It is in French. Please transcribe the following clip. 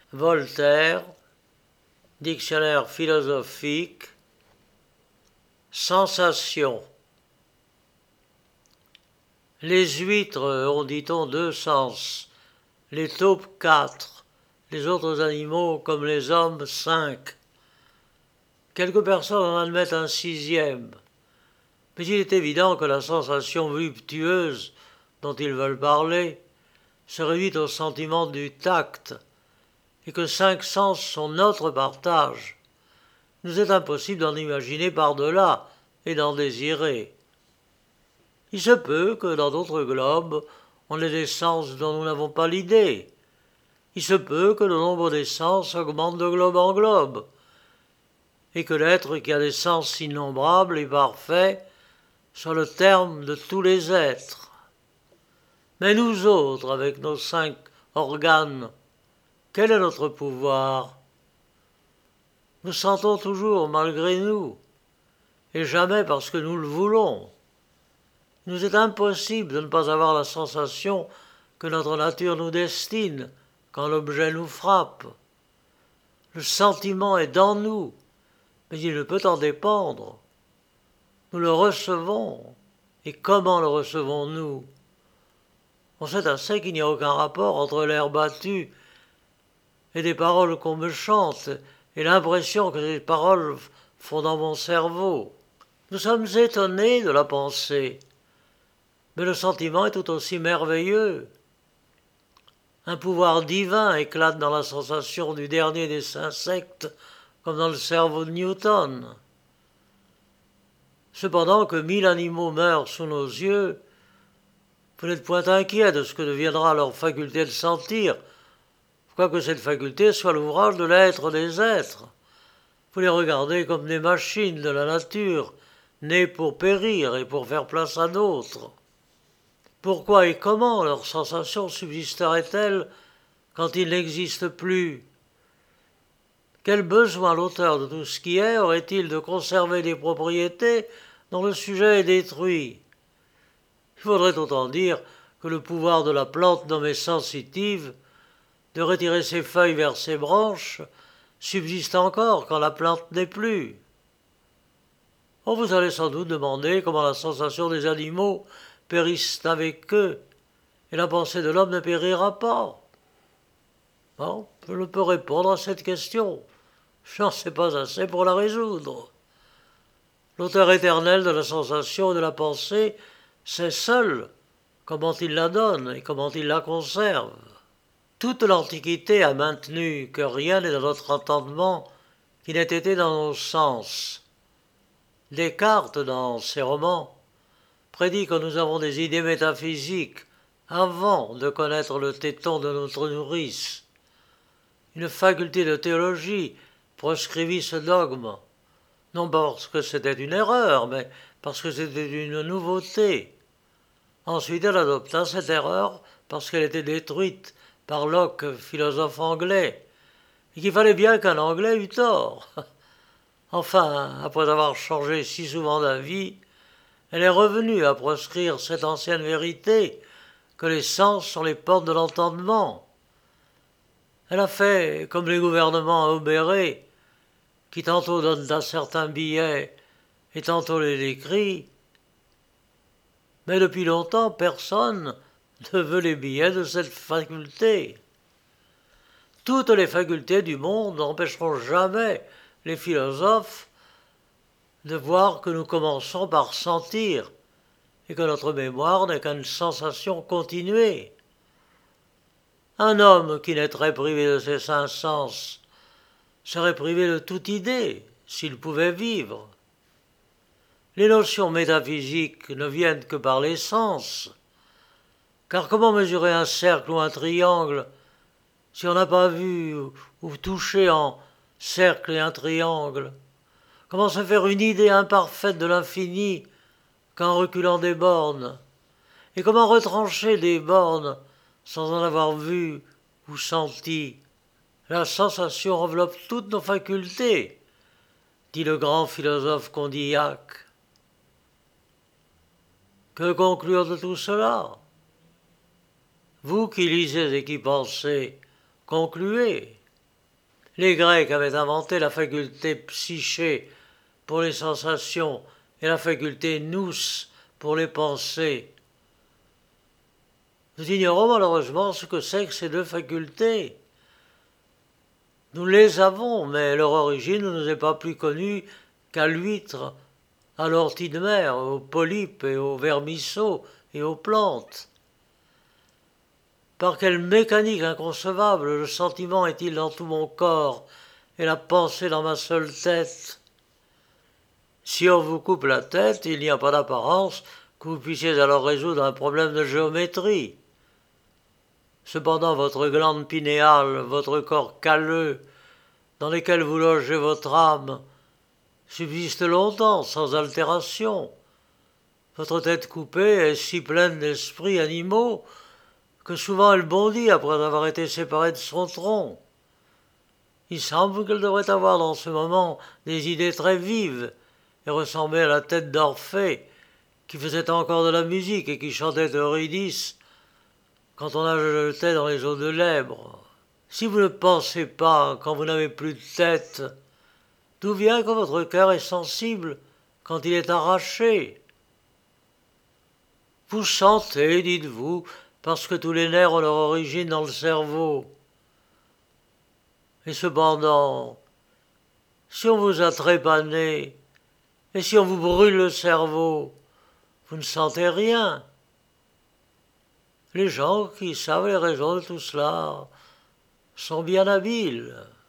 Voltaire, dictionnaire philosophique, sensation. Les huîtres ont, dit-on, 2 sens, les taupes 4, les autres animaux, comme les hommes, 5. Quelques personnes en admettent un 6e, mais il est évident que la sensation voluptueuse dont ils veulent parler se réduit au sentiment du tact, et que 5 sens sont notre partage. Il nous est impossible d'en imaginer par-delà et d'en désirer. Il se peut que dans d'autres globes, on ait des sens dont nous n'avons pas l'idée. Il se peut que le nombre des sens augmente de globe en globe, et que l'être qui a des sens innombrables et parfaits soit le terme de tous les êtres. Mais nous autres, avec nos 5 organes, quel est notre pouvoir? Nous sentons toujours malgré nous, et jamais parce que nous le voulons. Il nous est impossible de ne pas avoir la sensation que notre nature nous destine quand l'objet nous frappe. Le sentiment est dans nous, mais il ne peut en dépendre. Nous le recevons, et comment le recevons-nous? On sait assez qu'il n'y a aucun rapport entre l'air battu et des paroles qu'on me chante et l'impression que ces paroles font dans mon cerveau. Nous sommes étonnés de la pensée, mais le sentiment est tout aussi merveilleux. Un pouvoir divin éclate dans la sensation du dernier des insectes comme dans le cerveau de Newton. Cependant que 1000 animaux meurent sous nos yeux, vous n'êtes point inquiet de ce que deviendra leur faculté de sentir, quoique cette faculté soit l'ouvrage de l'être des êtres. Vous les regardez comme des machines de la nature, nées pour périr et pour faire place à d'autres. Pourquoi et comment leur sensation subsisterait-elle quand il n'existe plus? Quel besoin l'auteur de tout ce qui est aurait-il de conserver des propriétés dont le sujet est détruit? Il faudrait autant dire que le pouvoir de la plante nommée sensitive de retirer ses feuilles vers ses branches subsiste encore quand la plante n'est plus. Oh, vous allez sans doute demander comment la sensation des animaux périsse avec eux, et la pensée de l'homme ne périra pas. Bon, je ne peux répondre à cette question. Je n'en sais pas assez pour la résoudre. L'auteur éternel de la sensation et de la pensée sait seul comment il la donne et comment il la conserve. Toute l'Antiquité a maintenu que rien n'est dans notre entendement qui n'ait été dans nos sens. Descartes, dans ses romans, prédit que nous avons des idées métaphysiques avant de connaître le téton de notre nourrice. Une faculté de théologie proscrivit ce dogme, non parce que c'était une erreur, mais parce que c'était une nouveauté. Ensuite, elle adopta cette erreur parce qu'elle était détruite par Locke, philosophe anglais, et qu'il fallait bien qu'un Anglais eût tort. Enfin, après avoir changé si souvent d'avis, elle est revenue à proscrire cette ancienne vérité que les sens sont les portes de l'entendement. Elle a fait comme les gouvernements obérés, qui tantôt donnent un certain billet et tantôt les décrient, mais depuis longtemps personne ne veut les billets de cette faculté. Toutes les facultés du monde n'empêcheront jamais les philosophes de voir que nous commençons par sentir et que notre mémoire n'est qu'une sensation continuée. Un homme qui naîtrait privé de ses 5 sens serait privé de toute idée s'il pouvait vivre. Les notions métaphysiques ne viennent que par les sens, car comment mesurer un cercle ou un triangle si on n'a pas vu ou touché en cercle et un triangle? Comment se faire une idée imparfaite de l'infini qu'en reculant des bornes? Et comment retrancher des bornes sans en avoir vu ou senti? La sensation enveloppe toutes nos facultés, dit le grand philosophe Condillac. Que conclure de tout cela? Vous qui lisez et qui pensez, concluez. Les Grecs avaient inventé la faculté psyché pour les sensations et la faculté nous pour les pensées. Nous ignorons malheureusement ce que c'est que ces deux facultés. Nous les avons, mais leur origine ne nous est pas plus connue qu'à l'huître, à l'ortie de mer, aux polypes et aux vermisseaux et aux plantes. Par quelle mécanique inconcevable le sentiment est-il dans tout mon corps et la pensée dans ma seule tête? Si on vous coupe la tête, il n'y a pas d'apparence que vous puissiez alors résoudre un problème de géométrie. Cependant, votre glande pinéale, votre corps calleux, dans lesquels vous logez votre âme, subsiste longtemps, sans altération. Votre tête coupée est si pleine d'esprits animaux que souvent elle bondit après avoir été séparée de son tronc. Il semble qu'elle devrait avoir dans ce moment des idées très vives et ressembler à la tête d'Orphée, qui faisait encore de la musique et qui chantait Eurydice quand on la jetait dans les eaux de l'Èbre. Si vous ne pensez pas quand vous n'avez plus de tête, d'où vient que votre cœur est sensible quand il est arraché? Vous sentez, dites-vous, parce que tous les nerfs ont leur origine dans le cerveau. Et cependant, si on vous a trépané, et si on vous brûle le cerveau, vous ne sentez rien. Les gens qui savent les raisons de tout cela sont bien habiles.